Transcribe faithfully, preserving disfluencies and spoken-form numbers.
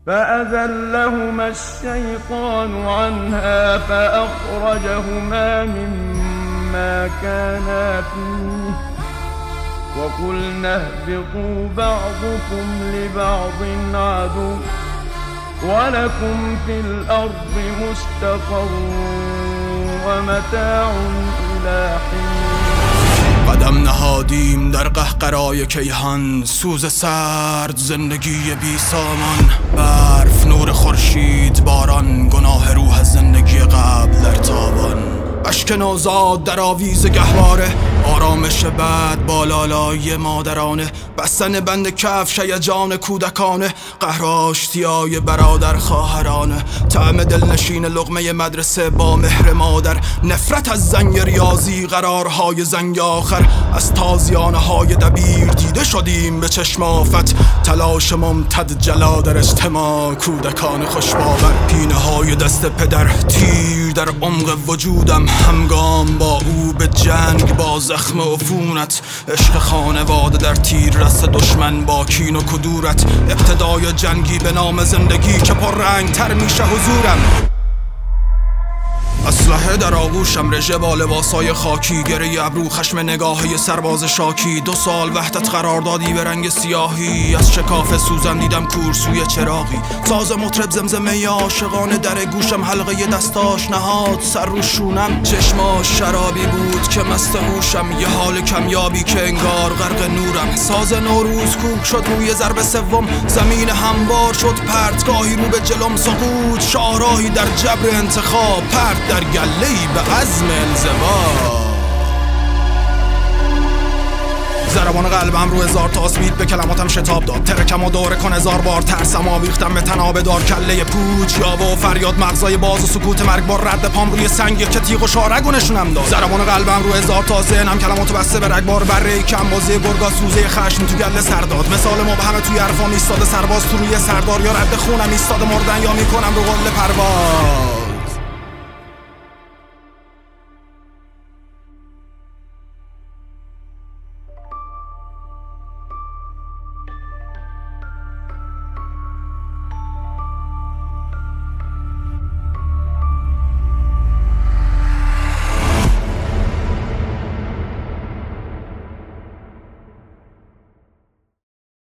فأزلهما الشيطان عنها فأخرجهما مما كانا فيه وقلنا اهبطوا بعضكم لبعض عدو ولكم في الأرض مستقر ومتاع إلى حين. قدم نهادیم در قهقرای کیهان، سوز سرد زندگی بی سامان، برف نور خورشید باران، گناه روح زندگی قبل در تابان، اشک نوزاد در آویز گهواره، آرامش بعد بالالای مادرانه، بستن بند کفش هیجان کودکانه، قهر آشتیای برادر خواهرانه، طعم دلنشین لقمه مدرسه با مهر مادر، نفرت از زنگ ریاضی، قرارهای زنگ آخر، از تازیانه های دبیر دیده شدیم به چشم آفت، تلاش ممتد جلا در اجتماع کودکان خوشباور، پینه های دست پدر تیر در عمق وجودم، همگام با او به جنگ با زخم عفونت، عشق خانواده در تیر رس دشمن با کین و کدورت، ابتدای جنگی به نام زندگی که پر رنگ تر میشه حضورم، اسلحه در آغوشم، رژه با لباسای خاکی، گره ابرو، خشم نگاهی سرباز شاکی، دو سال وحدت قرار دادی به رنگ سیاهی، از شکاف سوزن دیدم کورسوی چراغی، ساز مطرب زمزمه عاشقانه در گوشم، حلقه دستاش نهاد سر رو شونم، چشماش شرابی بود که مست هوشم، یه حال کمیابی که انگار غرق نورم، ساز نوروز کوک شد روی ضرب سوم، زمین هموار شد پرتگاهی رو به جلوم، سقوط شاهراهی در جبر انتخاب، پرت در گله‌ای به عزم انزوا، ضربان قلبم رو هزار تا اسپید به کلماتم شتاب داد، ترکم و دوره کن هزار بار ترسم آویختم به تناب دار، کله پوچ یا و فریاد مغزای باز و سکوت مرگبار، رد پام روی سنگی که تیغ و شارگو نشونم داد، ضربان قلبم رو هزار تا ذهنم کلماتو بسته به رگبار، بره کم بازی گرگا سوزه خشم تو گله سرداد، مثال مبهم توی حرفام ایستاده سرباز تو روی سردار، یا رد خونم ایستاده مردن یا میکنم رو قله پرواز.